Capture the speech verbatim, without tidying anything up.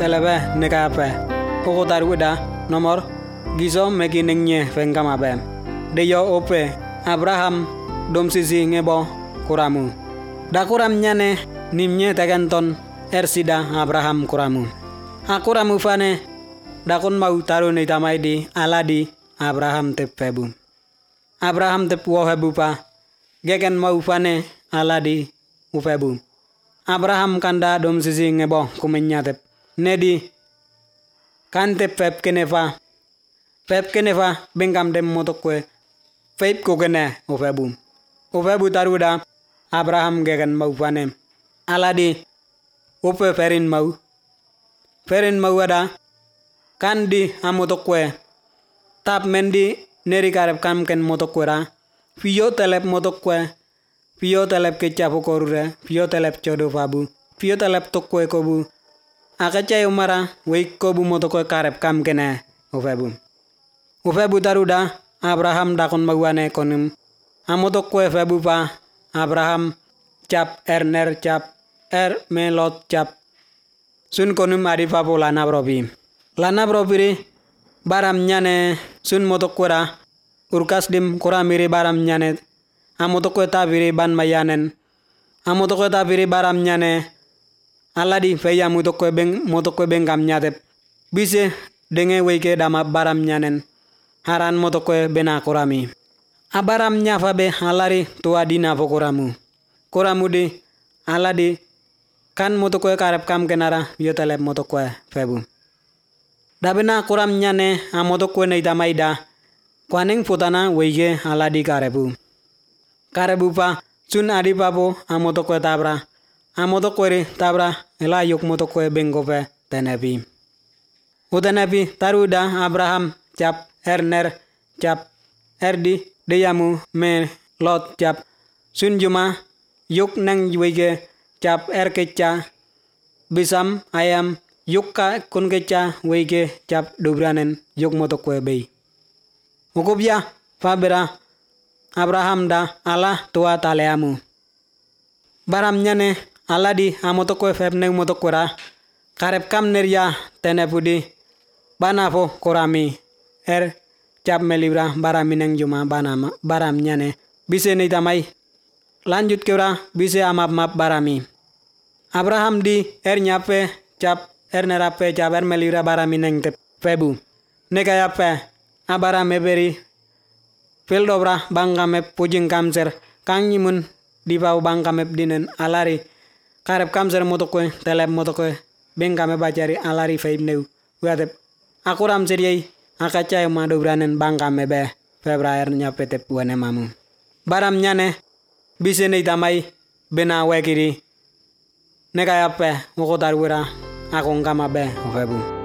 telebe nekape koko taruda nomor gizo mekiningnya fengkamabe deyo ope Abraham dom sisi ngebo kuramu da kuram nyane nimnya teganton ersida Abraham kuramu akuramu fane dakon mau taru ni tamai di aladi Abraham tepebu Abraham tep wohebu pa gegen mau fane aladi upebu Abraham kanda dom sisi ngebo kumenya tep nedi kante pep kenefa pep kenefa bengkam dem motokwe pep kokene upebu upebu taruda Abraham gegen mau fane aladi upe ferin mau ferin mau ada kandi amotokwe tap mendi neri karep kam ken motokwera piyo telep motokwe piyo telep kecapo korure piyo telep chodo fabu piyo telep tokwe kobu akacha umara weik kobu motokwe karep kam kene ufebu ufebu taruda Abraham dakon maguane konim amotokwe febu pa Abraham cap erner cap er melot cap sun konum arifa po lana probi lana probiri baram nyane sun motokwera urkas dim kura miri baram nyane amotokwe tabiri ban mayanen amotokwe tabiri baram nyane aladi feya motokwe beng motokwe bengam nyate bise denge weike dama baram nyanen haran motokwe bena kurami abaram nyafa be halari tua dina fo kuramu kuramu di aladi kan motokwe karep kam kenara yotelep motokwe febu dabena kuram nyane amotokwe neida maida kwaning putana weige aladi karebu karebu pa sun adi papo amotokwe tabra amotokwe tabra ela yok motokwe bengope tenepi utenepi taruda Abraham cap erner cap erdi deyamu me lot cap sun juma yok nang weige cap er keca bisam ayam yukka kun keca weige cap dobranen yok motokwe bei ukubya fabera Abraham da Allah tua taleamu baram nyane aladi amotokwe febne motokwera karep kam nerya tenepudi banafo korami er cap melibra baramineng juma banama baram nyane bise ni tamai lanjut kura bise amap map barami Abraham di er nyape cap er nerape cap er melibra baramineng te febu nekayape abara meberi fil dobra bangka mep pujing kamser kang nyimun di bau bangka mep dinen alari karep kamser motokwe telep motokwe bengka me bacari alari feib neu watep akuram seriai akaca ma dobranen bangka mebe februar nyape tep wane mamu baram nyane bise nei tamai bena wekiri nekayape mokotar wira akong kama be febu